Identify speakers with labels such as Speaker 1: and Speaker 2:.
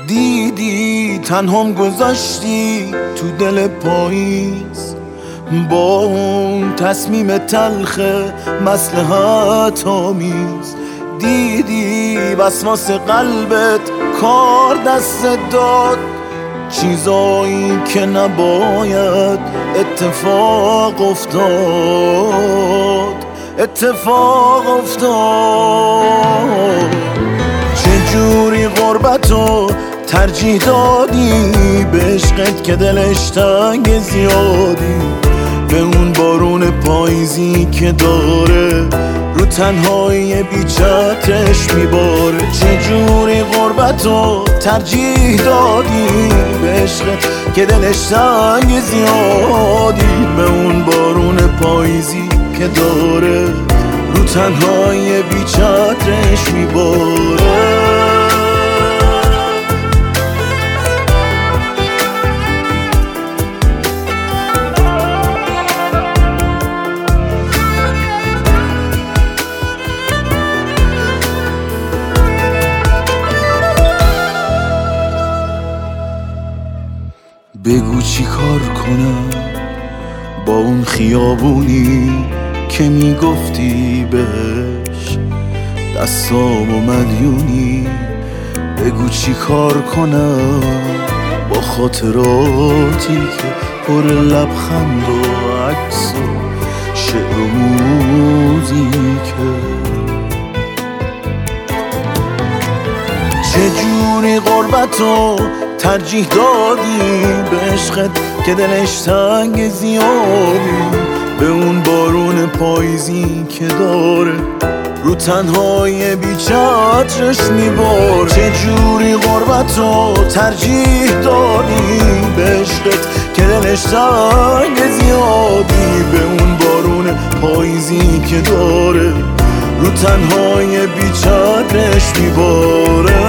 Speaker 1: دیدی تنهام گذاشتی تو دل پاییز، با اون تصمیم تلخ مصلحت آمیز. دیدی وسواس قلبت کار دست داد، چیزایی که نباید اتفاق افتاد، اتفاق افتاد. چجوری غربتو ترجیح دادی به عشقت که دلش تنگ زیادی، به اون بارون پاییزی که داره رو تنهایی بیچترش میباره. چجوری غربتو ترجیح دادی به عشقت که دلش تنگ زیادی، به اون بارون پاییزی که داره رو تنهایی بیچترش میباره. بگو چی کار کنم با اون خیابونی که میگفتی بهش دستامو مدیونی. بگو چی کار کنم با خاطراتی که پر لبخند و عکس و شعر و موزیکه. چجوری غربتو ترجیح دادی به عشقت که دلش تنگ زیادی، به اون بارون پاییزی که داره رو تنهایی بیچترش میباره. چجوری غربتو ترجیح دادی به عشقت که دلش تنگ زیادی، به اون بارون پاییزی که داره رو تنهایی بیچترش میباره.